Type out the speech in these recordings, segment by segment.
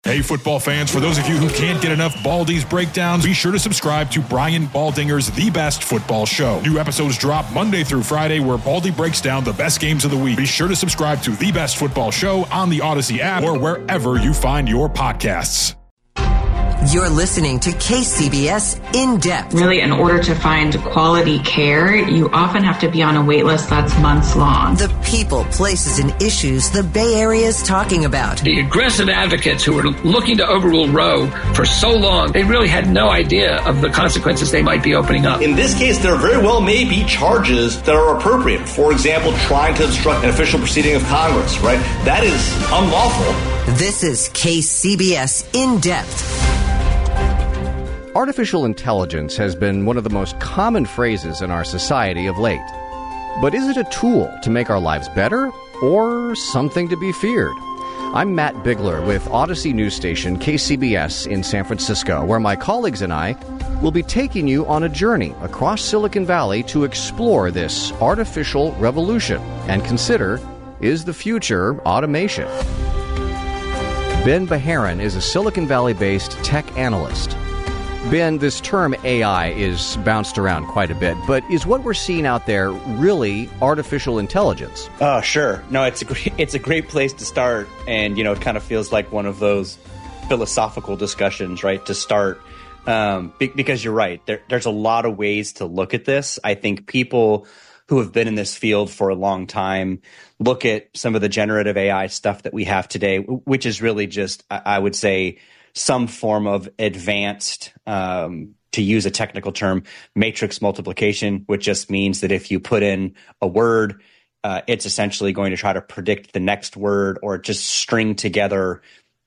Hey, football fans, for those of you who can't get enough Baldy's breakdowns, be sure to subscribe to Brian Baldinger's The Best Football Show. New episodes drop Monday through Friday, where Baldy breaks down the best games of the week. Be sure to subscribe to The Best Football Show on the Odyssey app or wherever you find your podcasts. You're listening to KCBS In Depth. Really, in order to find quality care, you often have to be on a wait list that's months long. The people, places, and issues the Bay Area is talking about. The aggressive advocates who were looking to overrule Roe for so long, they really had no idea of the consequences they might be opening up. In this case, there very well may be charges that are appropriate. For example, trying to obstruct an official proceeding of Congress, right? That is unlawful. This is KCBS In Depth. Artificial intelligence has been one of the most common phrases in our society of late. But is it a tool to make our lives better or something to be feared? I'm Matt Bigler with Odyssey News Station KCBS in San Francisco, where my colleagues and I will be taking you on a journey across Silicon Valley to explore this artificial revolution and consider, is the future automation? Ben Beharin is a Silicon Valley-based tech analyst. Ben, this term AI is bounced around quite a bit, but is what we're seeing out there really artificial intelligence? Oh, sure. No, it's a great place to start, and it kind of feels like one of those philosophical discussions, right? To start, because you're right. There's a lot of ways to look at this. I think people who have been in this field for a long time look at some of the generative AI stuff that we have today, which is really just, I would say, some form of advanced, to use a technical term, matrix multiplication, which just means that if you put in a word, it's essentially going to try to predict the next word or just string together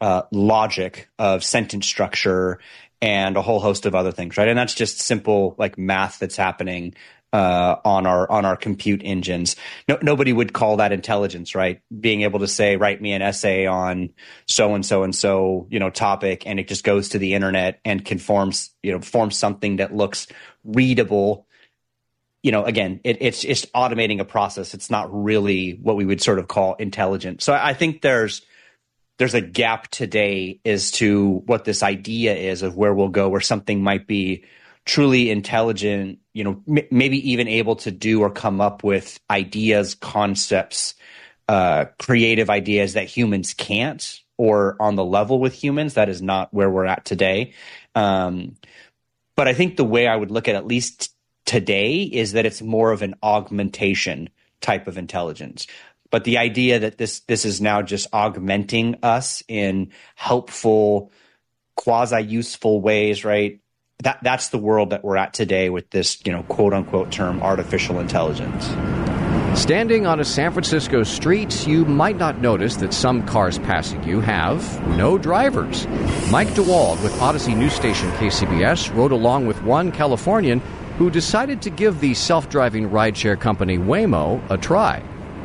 logic of sentence structure and a whole host of other things, right? And that's just simple like math that's happening on our compute engines. Nobody would call that intelligence, right? Being able to say, write me an essay on so and so, topic, and it just goes to the internet and can form something that looks readable. Again, it's just automating a process. It's not really what we would sort of call intelligent. So I think there's a gap today as to what this idea is of where we'll go, where something might be truly intelligent, maybe even able to do or come up with ideas, concepts, creative ideas that humans can't, or on the level with humans. That is not where we're at today. But I think the way I would look at least today is that it's more of an augmentation type of intelligence. But the idea that this is now just augmenting us in helpful, quasi-useful ways, right? That's the world that we're at today with this, quote unquote term, artificial intelligence. Standing on a San Francisco street, you might not notice that some cars passing you have no drivers. Mike DeWald with Odyssey News Station KCBS rode along with one Californian who decided to give the self-driving rideshare company Waymo a try.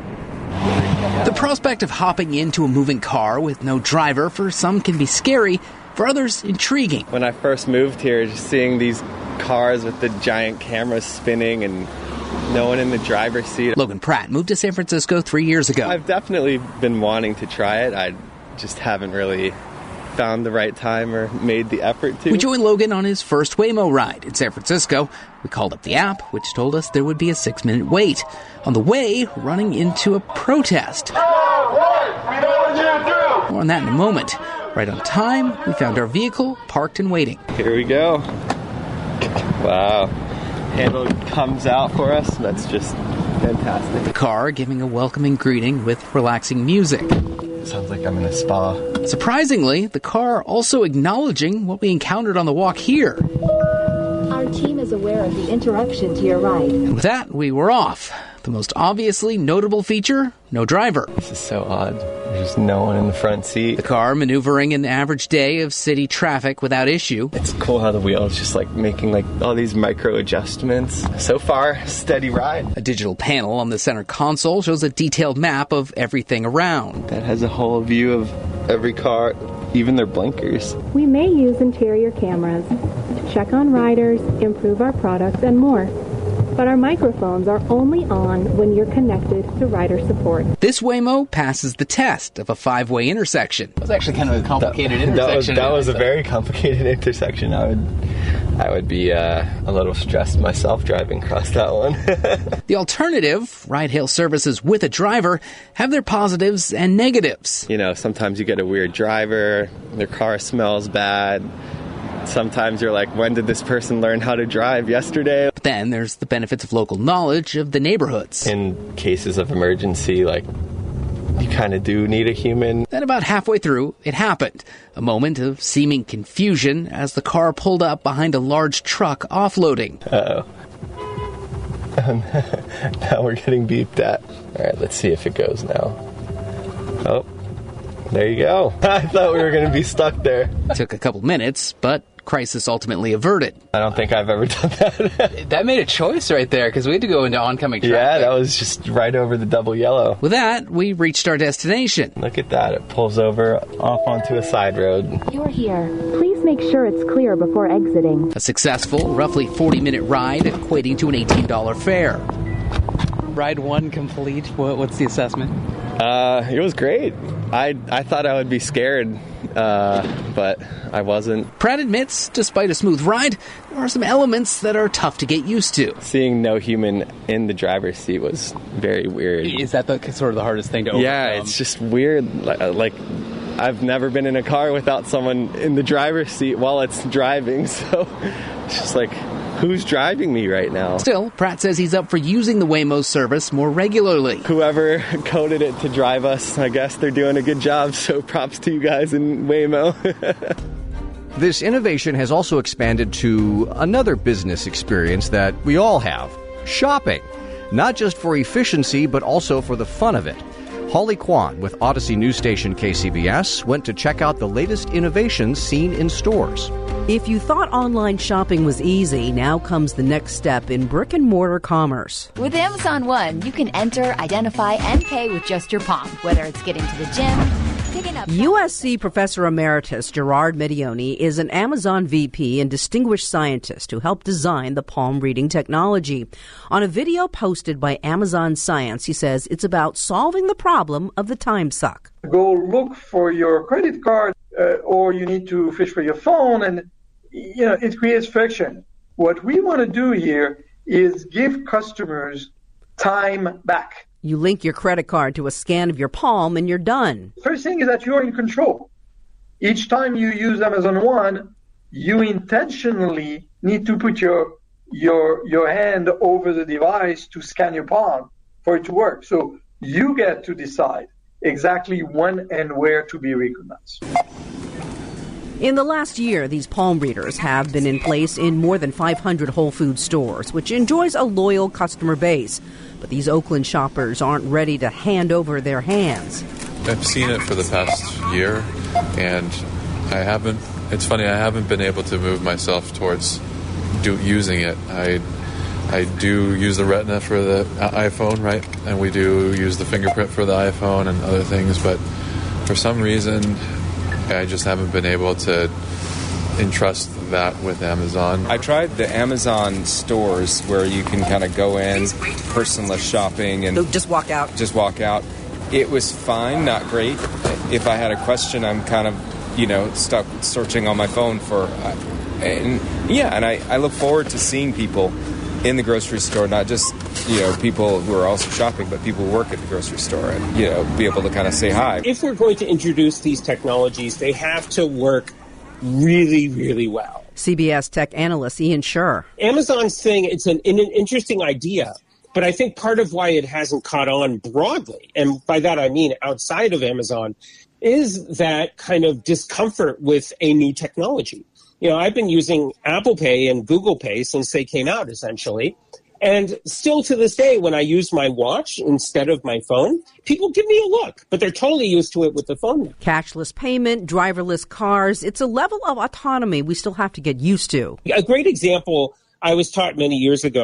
The prospect of hopping into a moving car with no driver for some can be scary, for others intriguing. When I first moved here, just seeing these cars with the giant cameras spinning and no one in the driver's seat. Logan Pratt moved to San Francisco 3 years ago. I've definitely been wanting to try it. I just haven't really found the right time or made the effort to. We joined Logan on his first Waymo ride in San Francisco. We called up the app, which told us there would be a 6-minute wait. On the way, running into a protest. More on that in a moment. Right on time, we found our vehicle parked and waiting. Here we go. Wow. Handle comes out for us. That's just fantastic. The car giving a welcoming greeting with relaxing music. Sounds like I'm in a spa. Surprisingly, the car also acknowledging what we encountered on the walk here. Our team is aware of the interruption to your ride. And with that, we were off. The most obviously notable feature, no driver. This is so odd. There's no one in the front seat. The car maneuvering an average day of city traffic without issue. It's cool how the wheels just making all these micro adjustments. So far, steady ride. A digital panel on the center console shows a detailed map of everything around. That has a whole view of every car, even their blinkers. We may use interior cameras to check on riders, improve our products, and more. but our microphones are only on when you're connected to rider support. This Waymo passes the test of a 5-way intersection. It was actually kind of a complicated intersection. That was a very complicated intersection. I would be a little stressed myself driving across that one. The alternative, ride-hail services with a driver, have their positives and negatives. You know, sometimes you get a weird driver, their car smells bad. Sometimes you're like, when did this person learn how to drive? Yesterday? But then there's the benefits of local knowledge of the neighborhoods. In cases of emergency, like, you kind of do need a human. Then about halfway through, it happened. A moment of seeming confusion as the car pulled up behind a large truck offloading. Uh-oh. Now we're getting beeped at. All right, let's see if it goes now. Oh, there you go. I thought we were going to be stuck there. Took a couple minutes, but crisis ultimately averted. I don't think I've ever done that. That made a choice right there, because we had to go into oncoming traffic. Yeah, that was just right over the double yellow. With that, we reached our destination. Look at that. It pulls over off onto a side road. You're here. Please make sure it's clear before exiting. A successful, roughly 40-minute ride, equating to an $18 fare. Ride 1 complete. What's the assessment? It was great. I thought I would be scared, but I wasn't. Pratt admits, despite a smooth ride, there are some elements that are tough to get used to. Seeing no human in the driver's seat was very weird. Is that sort of the hardest thing to overcome? Yeah, it's just weird. Like I've never been in a car without someone in the driver's seat while it's driving, so it's just like, who's driving me right now? Still, Pratt says he's up for using the Waymo service more regularly. Whoever coded it to drive us, I guess they're doing a good job, so props to you guys in Waymo. This innovation has also expanded to another business experience that we all have, shopping. Not just for efficiency, but also for the fun of it. Holly Kwan with Odyssey News Station KCBS went to check out the latest innovations seen in stores. If you thought online shopping was easy, now comes the next step in brick-and-mortar commerce. With Amazon One, you can enter, identify, and pay with just your palm, whether it's getting to the gym, picking up... USC Professor Emeritus Gerard Medioni is an Amazon VP and distinguished scientist who helped design the palm reading technology. On a video posted by Amazon Science, he says it's about solving the problem of the time suck. Go look for your credit card or you need to fish for your phone, and it creates friction. What we want to do here is give customers time back. You link your credit card to a scan of your palm and you're done. First thing is that you're in control. Each time you use Amazon One, you intentionally need to put your hand over the device to scan your palm for it to work. So you get to decide exactly when and where to be recognized. In the last year, these palm readers have been in place in more than 500 Whole Foods stores, which enjoys a loyal customer base. But these Oakland shoppers aren't ready to hand over their hands. I've seen it for the past year, and it's funny, I haven't been able to move myself towards using it. I do use the Retina for the iPhone, right? And we do use the fingerprint for the iPhone and other things, but for some reason, I just haven't been able to entrust that with Amazon. I tried the Amazon stores where you can kind of go in, personless shopping, and just walk out. It was fine, not great. If I had a question, I'm kind of, stuck searching on my phone for, and I look forward to seeing people in the grocery store, not just, people who are also shopping, but people who work at the grocery store and, be able to kind of say hi. If we're going to introduce these technologies, they have to work really, really well. CBS tech analyst Ian Scher. Amazon's saying it's an interesting idea, but I think part of why it hasn't caught on broadly, and by that I mean outside of Amazon, is that kind of discomfort with a new technology. I've been using Apple Pay and Google Pay since they came out, essentially. And still to this day, when I use my watch instead of my phone, people give me a look, but they're totally used to it with the phone. Cashless payment, driverless cars, it's a level of autonomy we still have to get used to. A great example I was taught many years ago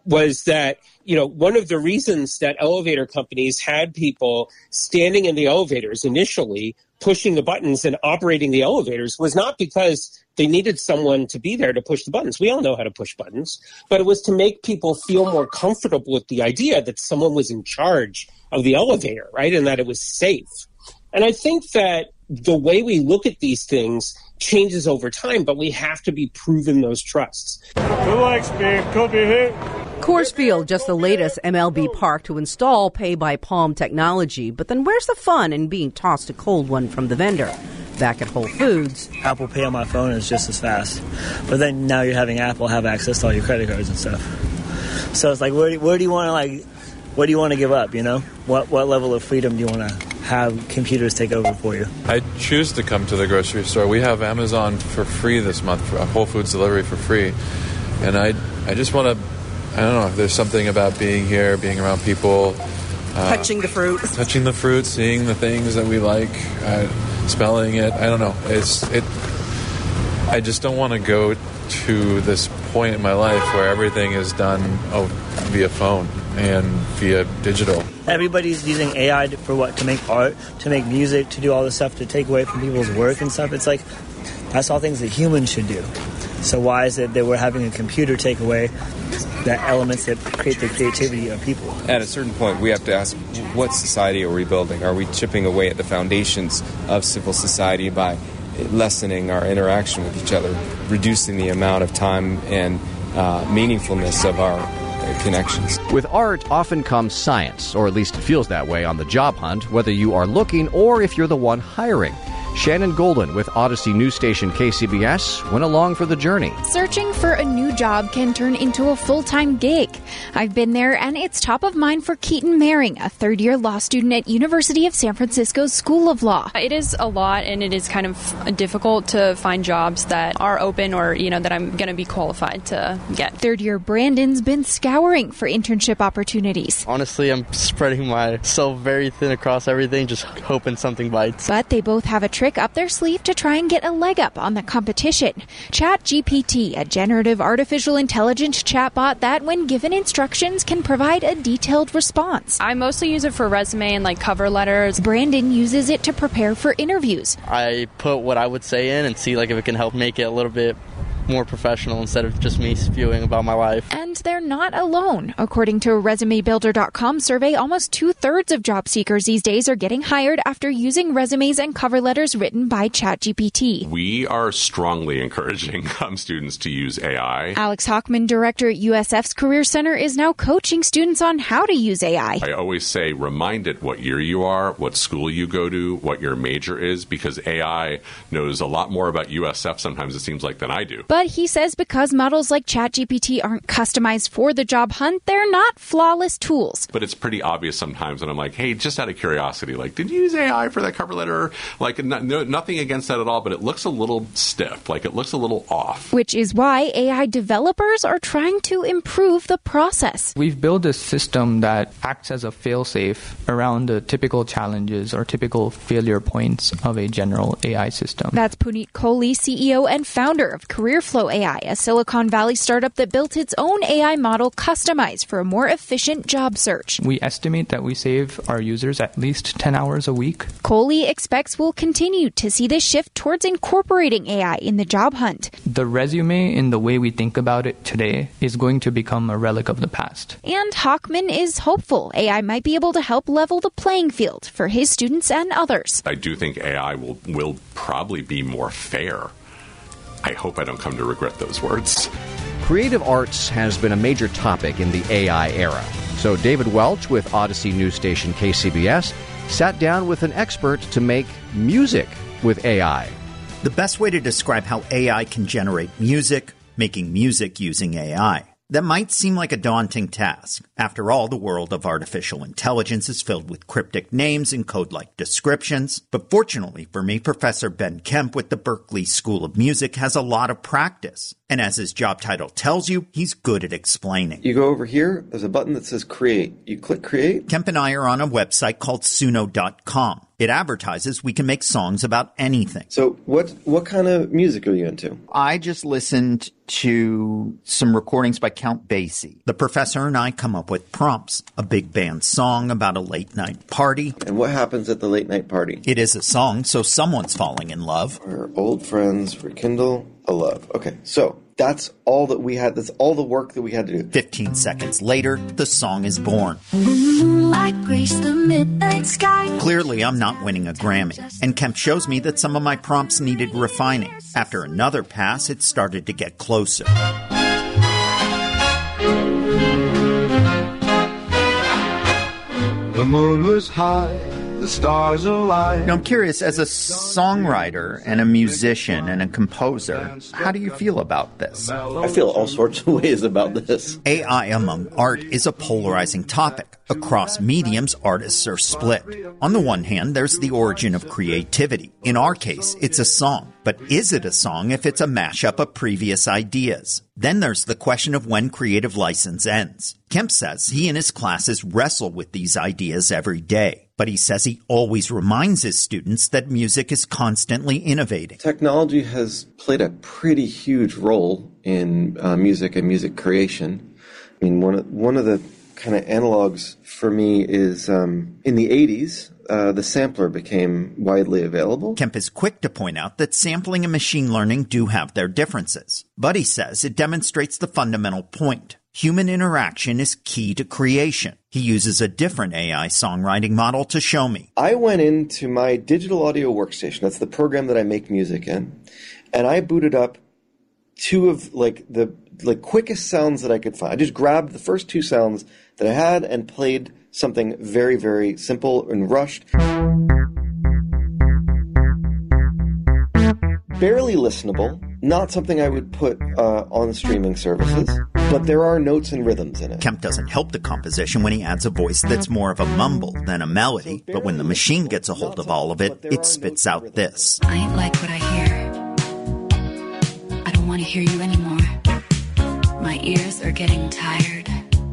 was that, you know, one of the reasons that elevator companies had people standing in the elevators initially pushing the buttons and operating the elevators was not because they needed someone to be there to push the buttons. We all know how to push buttons, but it was to make people feel more comfortable with the idea that someone was in charge of the elevator, right? And that it was safe. And I think that the way we look at these things changes over time, but we have to be proven those trusts. Coors Field, just the latest MLB park to install pay-by-palm technology. But then where's the fun in being tossed a cold one from the vendor? Back at Whole Foods, Apple Pay on my phone is just as fast. But then now you're having Apple have access to all your credit cards and stuff. So it's like, where do you want to what do you want to give up, you know? What level of freedom do you want to have computers take over for you? I choose to come to the grocery store. We have Amazon for free this month, for Whole Foods delivery for free. And I just want to, I don't know, there's something about being here, being around people. Touching the fruit. Touching the fruit, seeing the things that we like, smelling it. I don't know. I just don't want to go to this point in my life where everything is done via phone and via digital. Everybody's using AI to make art, to make music, to do all this stuff, to take away from people's work and stuff. It's like, that's all things that humans should do. So why is it that we're having a computer take away the elements that create the creativity of people? At a certain point, we have to ask, what society are we building? Are we chipping away at the foundations of civil society by lessening our interaction with each other, reducing the amount of time and meaningfulness of our connections? With art often comes science, or at least it feels that way on the job hunt, whether you are looking or if you're the one hiring. Shannon Golden with Odyssey news station KCBS went along for the journey. Searching for a new job can turn into a full-time gig. I've been there, and it's top of mind for Keaton Maring, a third-year law student at University of San Francisco's School of Law. It is a lot, and it is kind of difficult to find jobs that are open or, you know, that I'm going to be qualified to get. Third-year Brandon's been scouring for internship opportunities. Honestly, I'm spreading myself very thin across everything, just hoping something bites. But they both have a trick up their sleeve to try and get a leg up on the competition. ChatGPT, a generative artificial intelligence chatbot that, when given instructions, can provide a detailed response. I mostly use it for resume and cover letters. Brandon uses it to prepare for interviews. I put what I would say in and see if it can help make it a little bit more professional instead of just me spewing about my life. And they're not alone. According to a ResumeBuilder.com survey, almost 2/3 of job seekers these days are getting hired after using resumes and cover letters written by ChatGPT. We are strongly encouraging students to use AI. Alex Hockman, director at USF's Career Center, is now coaching students on how to use AI. I always say, remind it what year you are, what school you go to, what your major is, because AI knows a lot more about USF sometimes, it seems like, than I do. But he says because models like ChatGPT aren't customized for the job hunt, they're not flawless tools. But it's pretty obvious sometimes when I'm like, hey, just out of curiosity, did you use AI for that cover letter? Nothing against that at all, but it looks a little stiff, it looks a little off. Which is why AI developers are trying to improve the process. We've built a system that acts as a fail-safe around the typical challenges or typical failure points of a general AI system. That's Puneet Kohli, CEO and founder of CareerFlow AI, a Silicon Valley startup that built its own AI model customized for a more efficient job search. We estimate that we save our users at least 10 hours a week. Kohli expects we'll continue to see this shift towards incorporating AI in the job hunt. The resume, in the way we think about it today, is going to become a relic of the past. And Hockman is hopeful AI might be able to help level the playing field for his students and others. I do think AI will probably be more fair. I hope I don't come to regret those words. Creative arts has been a major topic in the AI era. So David Welch with Odyssey news station KCBS sat down with an expert to make music with AI. The best way to describe how AI can generate music, making music using AI. That might seem like a daunting task. After all, the world of artificial intelligence is filled with cryptic names and code-like descriptions. But fortunately for me, Professor Ben Kemp with the Berklee School of Music has a lot of practice. And as his job title tells you, he's good at explaining. You go over here, there's a button that says Create. You click Create. Kemp and I are on a website called Suno.com. It advertises we can make songs about anything. So what kind of music are you into? I just listened to some recordings by Count Basie. The professor and I come up with prompts, a big band song about a late night party. And what happens at the late night party? It is a song, so someone's falling in love. Our old friends rekindle a love. Okay, so that's all that we had. That's all the work that we had to do. 15 seconds later, the song is born. Clearly, I'm not winning a Grammy, and Kemp shows me that some of my prompts needed refining. After another pass, it started to get closer. The moon was high, the stars aligned. Now, I'm curious, as a songwriter and a musician and a composer, how do you feel about this? I feel all sorts of ways about this. AI among art is a polarizing topic. Across mediums, artists are split. On the one hand, there's the origin of creativity. In our case, it's a song. But is it a song if it's a mashup of previous ideas? Then there's the question of when creative license ends. Kemp says he and his classes wrestle with these ideas every day. But he says he always reminds his students that music is constantly innovating. Technology has played a pretty huge role in music and music creation. I mean, one of the kind of analogs for me is in the 80s, the sampler became widely available. Kemp is quick to point out that sampling and machine learning do have their differences. But he says it demonstrates the fundamental point. Human interaction is key to creation. He uses a different AI songwriting model to show me. I went into my digital audio workstation. That's the program that I make music in. And I booted up two of the quickest sounds that I could find. I just grabbed the first two sounds that I had and played something very, very simple and rushed. Barely listenable, not something I would put on streaming services, but there are notes and rhythms in it. Kemp doesn't help the composition when he adds a voice that's more of a mumble than a melody, but when the machine gets a hold of all of it, it spits out this. I ain't like what I hear. I don't want to hear you anymore. My ears are getting tired.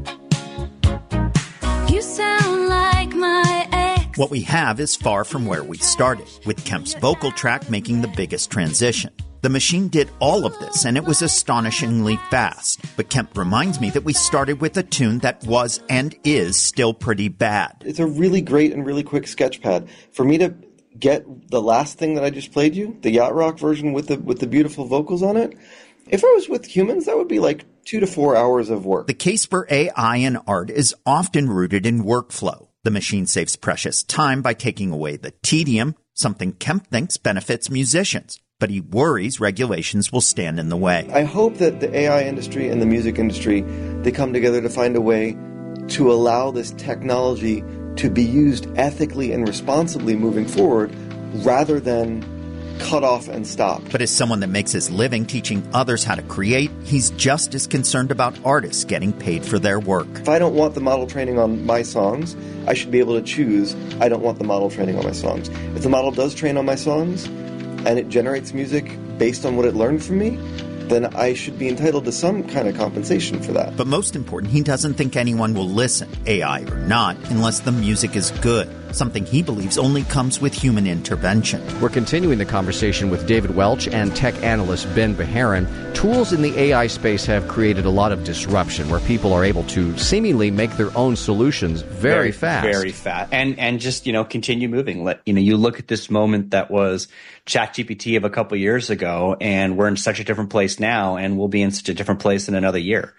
You sound like my ex. What we have is far from where we started, with Kemp's vocal track making the biggest transition. The machine did all of this, and it was astonishingly fast. But Kemp reminds me that we started with a tune that was and is still pretty bad. It's a really great and really quick sketch pad. For me to get the last thing that I just played you, the yacht rock version with the beautiful vocals on it, if I was with humans, that would be like 2 to 4 hours of work. The case for AI in art is often rooted in workflow. The machine saves precious time by taking away the tedium, something Kemp thinks benefits musicians. But he worries regulations will stand in the way. I hope that the AI industry and the music industry, they come together to find a way to allow this technology to be used ethically and responsibly moving forward, rather than cut off and stop. But as someone that makes his living teaching others how to create, he's just as concerned about artists getting paid for their work. If I don't want the model training on my songs, I should be able to choose, I don't want the model training on my songs. If the model does train on my songs, and it generates music based on what it learned from me, then I should be entitled to some kind of compensation for that. But most important, he doesn't think anyone will listen, AI or not, unless the music is good, something he believes only comes with human intervention. We're continuing the conversation with David Welch and tech analyst Ben Beharon. Tools in the AI space have created a lot of disruption where people are able to seemingly make their own solutions very fast. Very fast. And just, continue moving. You look at this moment that was ChatGPT of a couple years ago, and we're in such a different place now, and we'll be in such a different place in another year.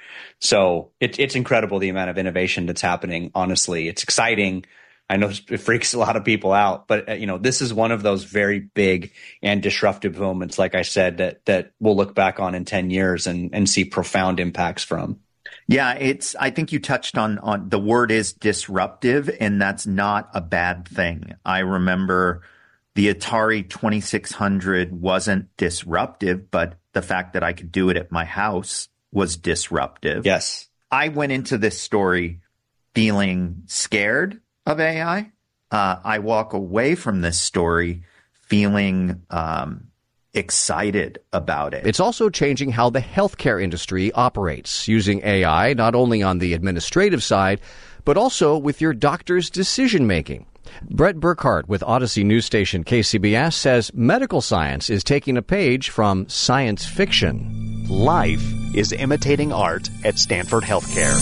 So it's incredible the amount of innovation that's happening, honestly. It's exciting. I know it freaks a lot of people out, but this is one of those very big and disruptive moments, like I said, that we'll look back on in 10 years and see profound impacts from. Yeah, I think you touched on the word is disruptive, and that's not a bad thing. I remember the Atari 2600 wasn't disruptive, but the fact that I could do it at my house was disruptive. Yes. I went into this story feeling scared of AI. I walk away from this story feeling excited about it. It's also changing how the healthcare industry operates, using AI not only on the administrative side, but also with your doctor's decision-making. Brett Burkhardt with Odyssey News Station KCBS says medical science is taking a page from science fiction. Life is imitating art at Stanford Healthcare.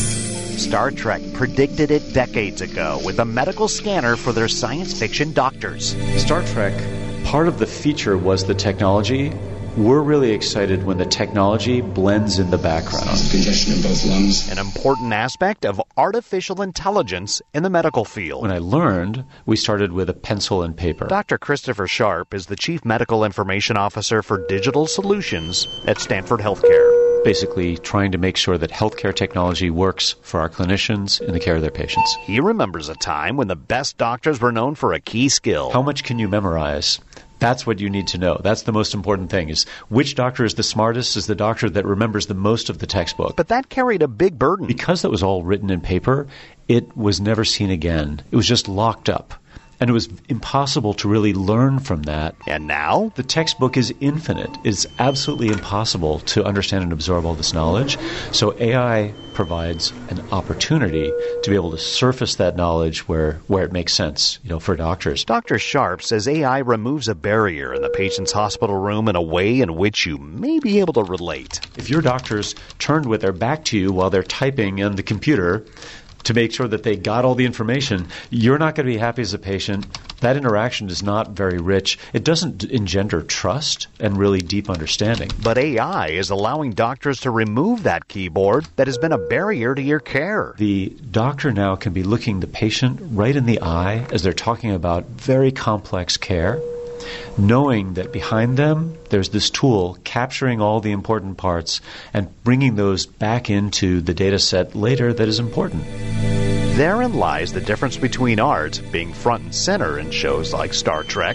Star Trek predicted it decades ago with a medical scanner for their science fiction doctors. Star Trek, part of the feature was the technology. We're really excited when the technology blends in the background. Congestion in both lungs. An important aspect of artificial intelligence in the medical field. When I learned, we started with a pencil and paper. Dr. Christopher Sharp is the Chief Medical Information Officer for Digital Solutions at Stanford Healthcare. Basically trying to make sure that healthcare technology works for our clinicians in the care of their patients. He remembers a time when the best doctors were known for a key skill. How much can you memorize? That's what you need to know. That's the most important thing, is which doctor is the smartest is the doctor that remembers the most of the textbook. But that carried a big burden. Because that was all written in paper, it was never seen again. It was just locked up. And it was impossible to really learn from that. And now? The textbook is infinite. It's absolutely impossible to understand and absorb all this knowledge. So AI provides an opportunity to be able to surface that knowledge where it makes sense, for doctors. Dr. Sharp says AI removes a barrier in the patient's hospital room in a way in which you may be able to relate. If your doctor's turned with their back to you while they're typing on the computer to make sure that they got all the information, you're not going to be happy as a patient. That interaction is not very rich. It doesn't engender trust and really deep understanding. But AI is allowing doctors to remove that keyboard that has been a barrier to your care. The doctor now can be looking the patient right in the eye as they're talking about very complex care, knowing that behind them there's this tool capturing all the important parts and bringing those back into the data set later that is important. Therein lies the difference between art being front and center in shows like Star Trek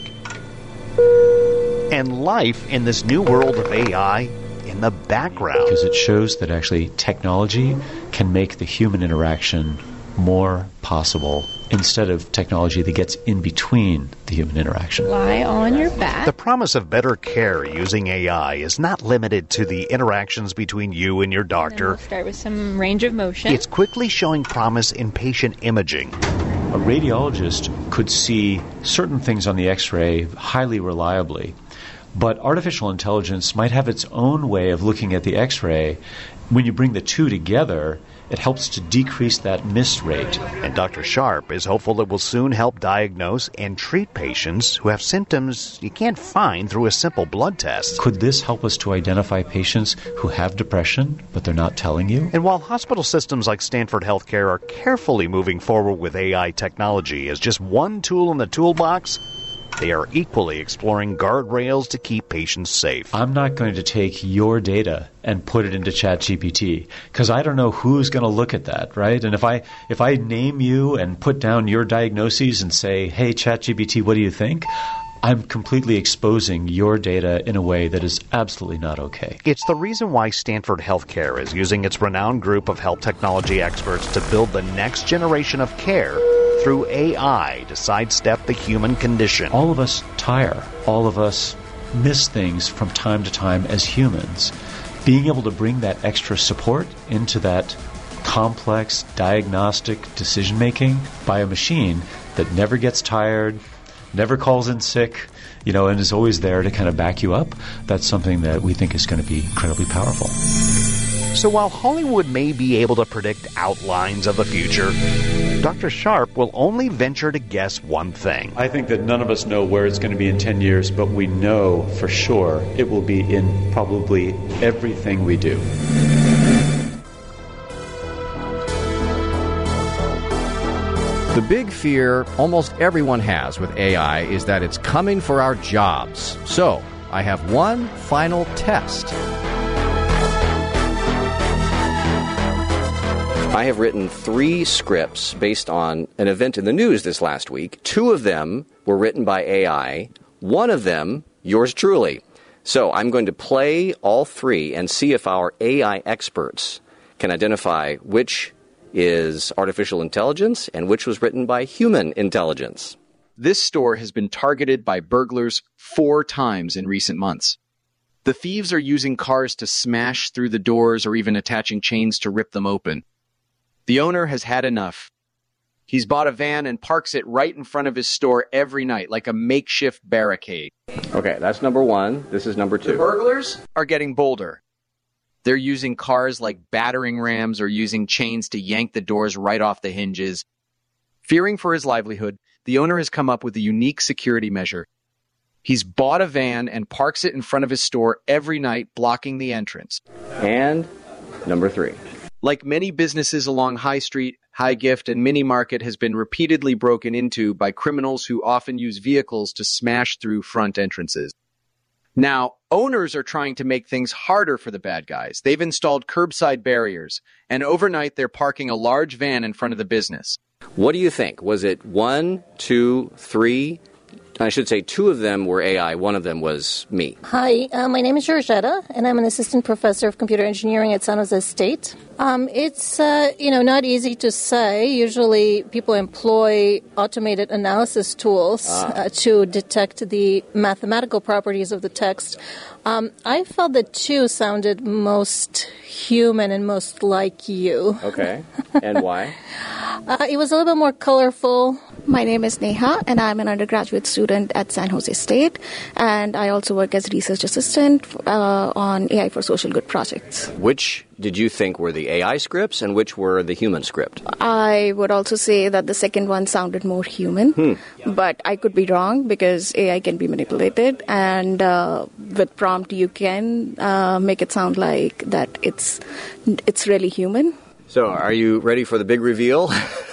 and life in this new world of AI in the background. Because it shows that actually technology can make the human interaction more possible instead of technology that gets in between the human interaction. Lie on your back. The promise of better care using AI is not limited to the interactions between you and your doctor. We'll start with some range of motion. It's quickly showing promise in patient imaging. A radiologist could see certain things on the X-ray highly reliably, but artificial intelligence might have its own way of looking at the X-ray. When you bring the two together, it helps to decrease that miss rate. And Dr. Sharp is hopeful it will soon help diagnose and treat patients who have symptoms you can't find through a simple blood test. Could this help us to identify patients who have depression, but they're not telling you? And while hospital systems like Stanford Healthcare are carefully moving forward with AI technology as just one tool in the toolbox, they are equally exploring guardrails to keep patients safe. I'm not going to take your data and put it into ChatGPT because I don't know who's going to look at that, right? And if I name you and put down your diagnoses and say, hey, ChatGPT, what do you think? I'm completely exposing your data in a way that is absolutely not okay. It's the reason why Stanford Healthcare is using its renowned group of health technology experts to build the next generation of care through AI to sidestep the human condition. All of us tire. All of us miss things from time to time as humans. Being able to bring that extra support into that complex diagnostic decision-making by a machine that never gets tired, never calls in sick, and is always there to kind of back you up, that's something that we think is going to be incredibly powerful. So while Hollywood may be able to predict outlines of the future, Dr. Sharp will only venture to guess one thing. I think that none of us know where it's going to be in 10 years, but we know for sure it will be in probably everything we do. The big fear almost everyone has with AI is that it's coming for our jobs. So, I have one final test. I have written 3 scripts based on an event in the news this last week. 2 of them were written by AI. 1 of them, yours truly. So I'm going to play all 3 and see if our AI experts can identify which is artificial intelligence and which was written by human intelligence. This store has been targeted by burglars 4 times in recent months. The thieves are using cars to smash through the doors or even attaching chains to rip them open. The owner has had enough. He's bought a van and parks it right in front of his store every night, like a makeshift barricade. Okay, that's number one. This is number two. The burglars are getting bolder. They're using cars like battering rams or using chains to yank the doors right off the hinges. Fearing for his livelihood, the owner has come up with a unique security measure. He's bought a van and parks it in front of his store every night, blocking the entrance. And number three. Like many businesses along High Street, High Gift and Mini Market has been repeatedly broken into by criminals who often use vehicles to smash through front entrances. Now, owners are trying to make things harder for the bad guys. They've installed curbside barriers, and overnight they're parking a large van in front of the business. What do you think? Was it 1, 2, 3? I should say 2 of them were AI, 1 of them was me. Hi, my name is Georgetta, and I'm an assistant professor of computer engineering at San Jose State. It's not easy to say. Usually people employ automated analysis tools to detect the mathematical properties of the text. I felt that 2 sounded most human and most like you. Okay, and why? It was a little bit more colorful. My name is Neha, and I'm an undergraduate student at San Jose State, and I also work as a research assistant on AI for social good projects. Which did you think were the AI scripts, and which were the human script? I would also say that the second one sounded more human, but I could be wrong because AI can be manipulated, and with prompt you can make it sound like that it's really human. So, are you ready for the big reveal?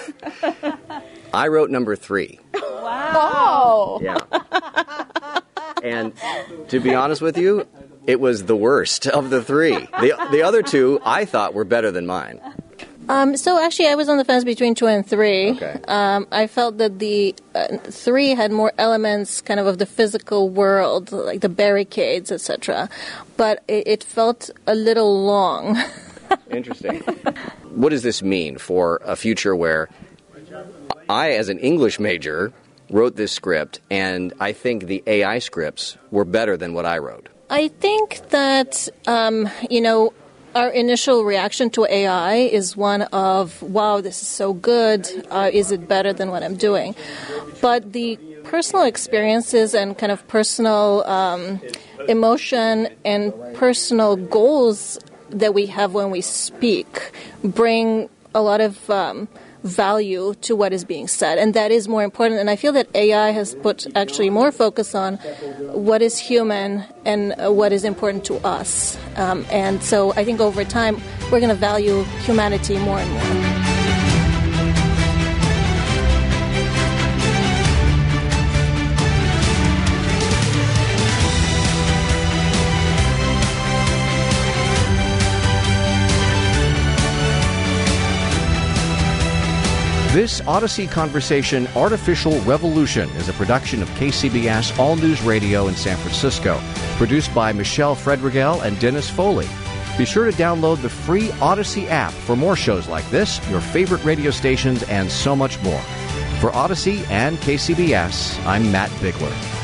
I wrote number 3. Wow! Yeah. And to be honest with you, it was the worst of the 3. The other 2 I thought were better than mine. So actually I was on the fence between 2 and 3. Okay. I felt that the 3 had more elements kind of the physical world, like the barricades, etc. But it felt a little long. Interesting. What does this mean for a future where I, as an English major, wrote this script, and I think the AI scripts were better than what I wrote? I think that, our initial reaction to AI is one of, wow, this is so good. Is it better than what I'm doing? But the personal experiences and kind of personal emotion and personal goals that we have when we speak bring a lot of value to what is being said, and that is more important. And I feel that AI has put actually more focus on what is human and what is important to us. And so I think over time we're going to value humanity more and more. This Odyssey Conversation Artificial Revolution is a production of KCBS All News Radio in San Francisco, produced by Michelle Fredrigel and Dennis Foley. Be sure to download the free Odyssey app for more shows like this, your favorite radio stations, and so much more. For Odyssey and KCBS, I'm Matt Bigler.